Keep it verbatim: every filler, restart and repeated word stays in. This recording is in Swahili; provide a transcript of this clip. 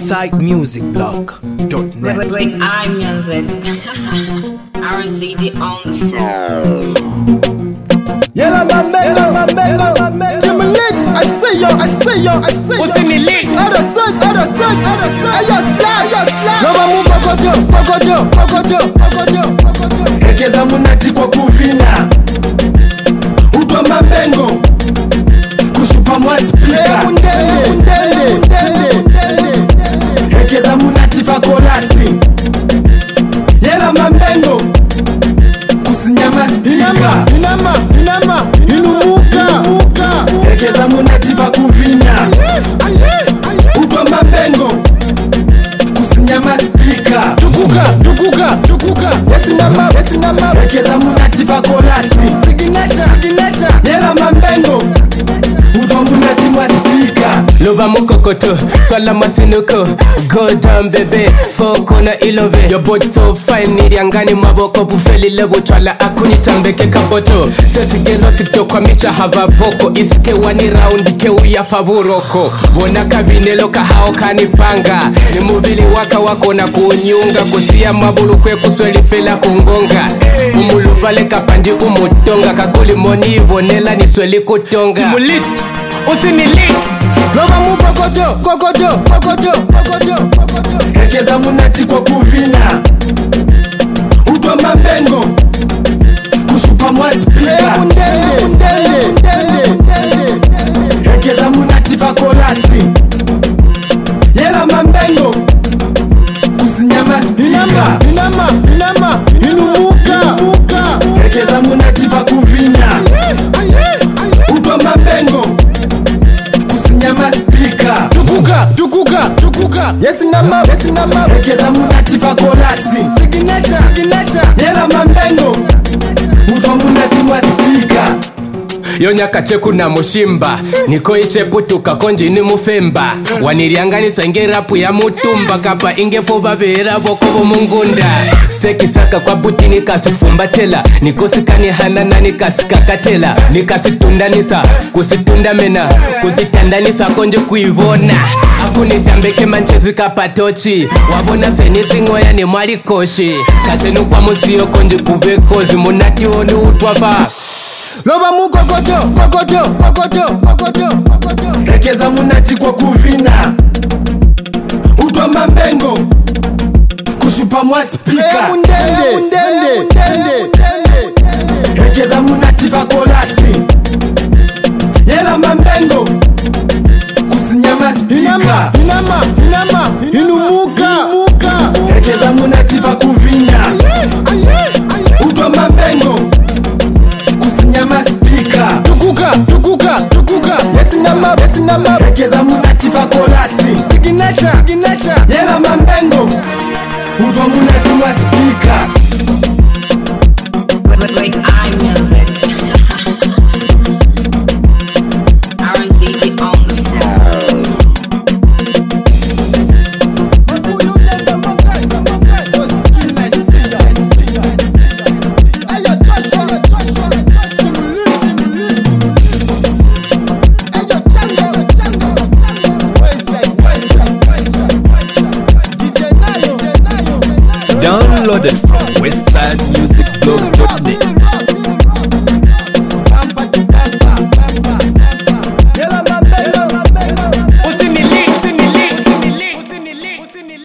Side Music Blog dot net. With, with iMusic. R C D on the phone. Yella Mambello, Mambello, Mambello. Jimmy Lit, I say yo, I say yo, I say yo. What's in the lit? Other side, other side, other side. Ayo slide, ayo slide. Nova mu pokojo, pokojo, pokojo, pokojo, pokojo. Ekeza munati kwa kuvina. Utwa mabengo. Kushupa mwa speaker. Mundele, mundele, mundele, mundele. Ekeza munati fa kolasi. Yella Mambengo. Kusinyama speaker. Inama, inama, inumuka, inumuka. Ekeza munati fa kuvina. Utwa mabengo. Kusinyama speaker. Tukuka, tukuka, tukuka. Yesinama, yesinama. Ekeza munati fa kolasi. Sigineta, sigineta. Yella Mambengo. Utwa munati mwa speaker. Lova mukokoto, swala masinuko. Go down baby, foko na ilove. Your body so fine, niriangani maboko. Bufeli lebo chwala akuni tambeke kapoto. Sesi gelo sito kwa micha hava voko. Isike wani raundi ke uya faburoko. Wona kabinelo kahao kanipanga. Ni mubili waka wako na kunyunga. Kusia mabulu kwe kusweli fela kungonga. Umulu pale kapandi umutonga. Kakuli moni vonela ni sweli kutonga. Timulit, usinilit. Lova mu pokojo, pokojo, pokojo, pokojo, pokojo. Ekeza munati kwa kuvina. Utwa mabengo. Kushupa mwa speaker. Mundele, mundele, mundele, mundele. Ekeza munati fa kolasi. Yella Mambengo. Kusinyama speaker. Inama, inama, inumuka, inumuka. Ekeza munati fa kuvina. Utwa mabengo. Kusinyama speaker. Tukuka, tukuka, tukuka. Yesinama, yesinama. Ekeza munati fa kolasi. Sigineta, sigineta. Yella Mambengo. Utwa munati mwa speaker. Yonya kacheku na mushimba niko icheputuka konji ni mufemba wanirianganisa ngerapu ya mutumba kapa ingefo babera boko bomungunda sekisaka kwa buti nikasifumbatela nikosikani hanana nikasikakatela nikasitundanisa kusitunda mena kusitandanisa konje kuivona akunitambeke manchezi kapatochi wabona senisingoya ni mwali koshi katenu kwa musio konje kuvekozi munati onu utwafa. Lova mu kokojo, kokojo, kokojo, kokojo, kokojo. Ekeza munati kwa kuvina. Utwa mabengo. Kushupa mwa speaker. Mundele, mundele, mundele, mundele. Ekeza munati fa kolasi. Yella Mambengo. Kusinyama speaker. Inama, inama, inumuka, inumuka. Ekeza munati fa kuvina. Utwa mabengo. Kusinyama speaker. Tukuka, tukuka, tukuka. Yesinama, yesinama. Ekeza munati fa kolasi. Sigineta, sigineta. Yella Mambengo. Utwa munati mwa speaker.